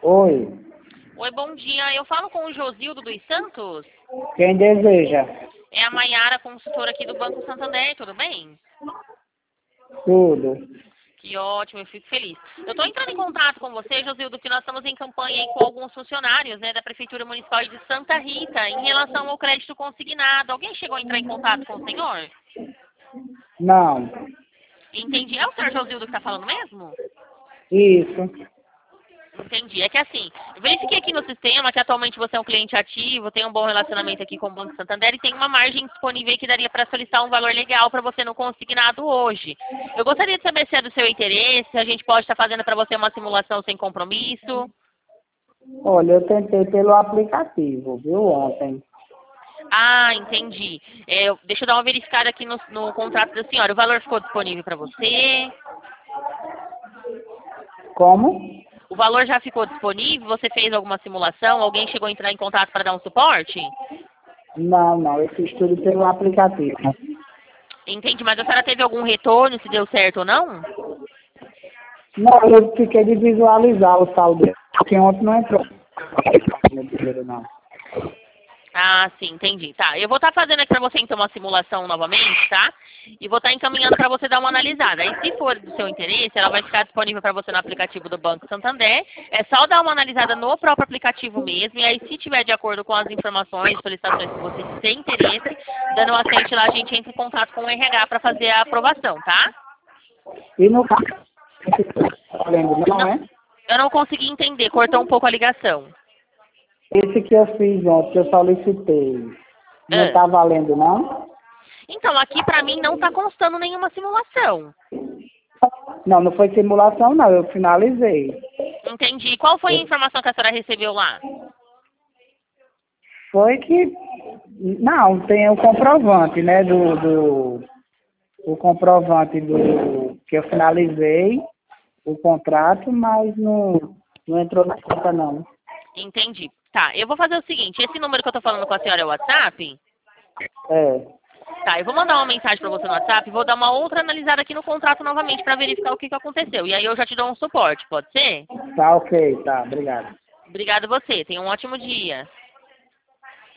Oi, Oi, bom dia. Eu falo com o Josildo dos Santos. quem deseja? É a Maiara, consultora aqui do Banco Santander, tudo bem? Tudo. Que ótimo, eu fico feliz. Eu estou entrando em contato com você, Josildo, que nós estamos em campanha aí com alguns funcionários, né, da Prefeitura Municipal de Santa Rita, em relação ao crédito consignado. Alguém chegou a entrar em contato com o senhor? Não. Entendi. É o senhor Josildo que está falando mesmo? Isso. Entendi. É que assim, eu verifiquei aqui no sistema que atualmente você é um cliente ativo, tem um bom relacionamento aqui com o Banco Santander e tem uma margem disponível aí que daria para solicitar um valor legal para você no consignado hoje. Eu gostaria de saber se é do seu interesse, se a gente pode estar fazendo para você uma simulação sem compromisso. Olha, eu tentei pelo aplicativo, viu, ontem. Ah, entendi. Deixa eu dar uma verificada aqui no contrato da senhora. O valor ficou disponível para você? Como? O valor já ficou disponível? Você fez alguma simulação? Alguém chegou a entrar em contato para dar um suporte? Não, eu fiz tudo pelo aplicativo. Entendi, mas a senhora teve algum retorno, se deu certo ou não? Não, eu fiquei de visualizar o saldo, porque ontem não entrou. Meu dinheiro, não. Ah, sim, entendi. Tá, eu vou estar fazendo aqui para você então uma simulação novamente, tá? E vou estar encaminhando para você dar uma analisada. Aí, se for do seu interesse, ela vai ficar disponível para você no aplicativo do Banco Santander. É só dar uma analisada no próprio aplicativo mesmo. E aí, se tiver de acordo com as informações, solicitações que você tem interesse, dando um acente lá, a gente entra em contato com o RH para fazer a aprovação, tá? E no caso, valendo, não Não, é? eu não consegui entender, cortou um pouco a ligação. Esse que eu fiz ontem, que eu solicitei, não Ah. está valendo, não? Então, aqui para mim não está constando nenhuma simulação. Não, não foi simulação, não, eu finalizei. Entendi. Qual foi a informação que a senhora recebeu lá? Foi que. Não, tem o comprovante, né? O comprovante do que eu finalizei o contrato, mas não entrou na conta não. Entendi. Tá, eu vou fazer o seguinte, esse número que eu tô falando com a senhora é o WhatsApp? É, Tá, eu vou mandar uma mensagem pra você no WhatsApp e vou dar uma outra analisada aqui no contrato novamente pra verificar o que aconteceu. E aí eu já te dou um suporte, pode ser? tá ok, tá, obrigado. Obrigada a você, tenha um ótimo dia.